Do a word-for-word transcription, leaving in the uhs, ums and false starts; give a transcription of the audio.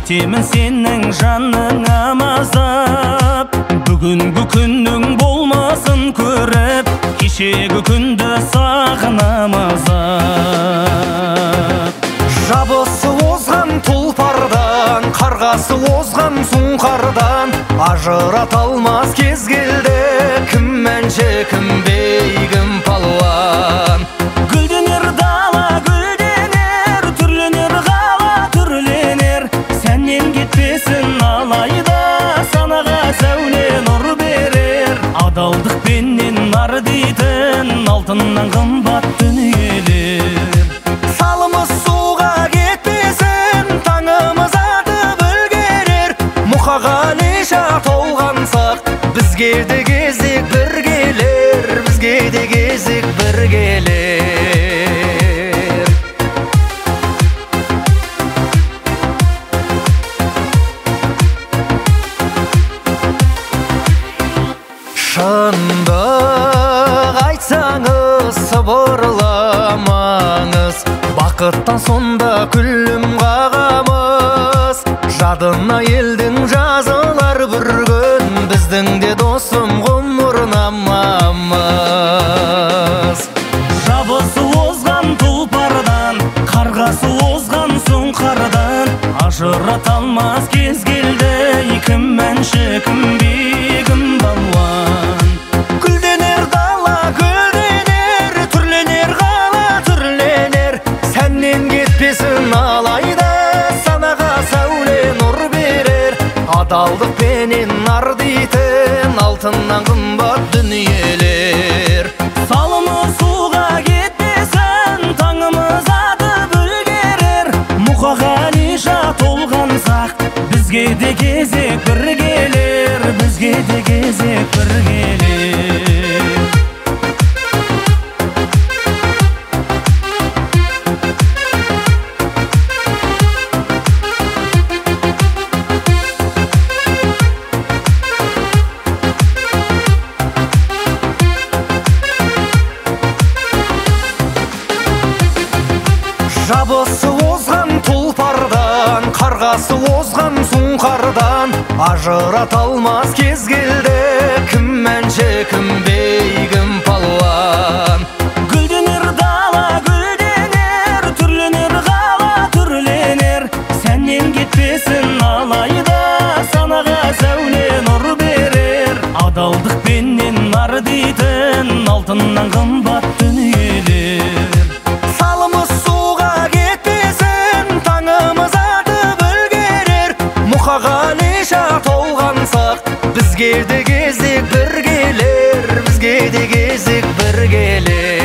етемін сенің жаныңа мазап. Бүгінгі күннің болмасын көріп, кешегі күнді сағынам азап. Жабысы озған тұлпардан, қарғасы озған сұңқардан, ажырата алмас кез келді, кім әнші, кім бейгім палуан. Гүлденер дала гүлденер, түрленер қала түрленер, сәннен кетпесін алайда, санаға сәуле нұр берер. Адалдықпенен нар дейтін алтыннан қымбат дүниелер. Салымыз суға кетпесін, таңымыз атып үлгерер. Мұқағалиша толғансақ, бізге де кезек бір келер, бізге де кезек бір келер. Шындық айтсаңыз сыбырламаңыз, бақыттан сонда күлім қағамыз. Жадына елдің жазылар бір күн, біздің де досым ғұмырнамамыз. Жабысы озған тұлпардан, қарғасы озған сұңқардан, ажырата алмас кез келді, кім әнші, кім бегім балуан. Гүлденер дала гүлденер, түрленер қала түрленер, сәннен кетпесін алайда, санаға сәуле нұр берер. Адалдықпенен нар дейтін алтыннан қымбат дүниелер. Салымыз суға кетпесін, таңымыз атып үлгерер. Мұқағалиша толғансақ, бізге де кезек бір келер, бізге де кезек бір келер. Жабысы озған тұлпардан, қарғасы озған сұңқардан, ажырата алмас кез келді, кім әнші, кім бейгім палуан. Гүлденер дала гүлденер, түрленер қала түрленер, сәннен кетпесін алайда, санаға сәуле нұр берер. Адалдықпенен нар дейтін алтыннан қымбат дүниелер. Салымыз суға кетпесін, таңымыз атып үлгерер. Мұқағалиша толғансақ, бізге де кезек бір келер, бізге де кезек бір келер.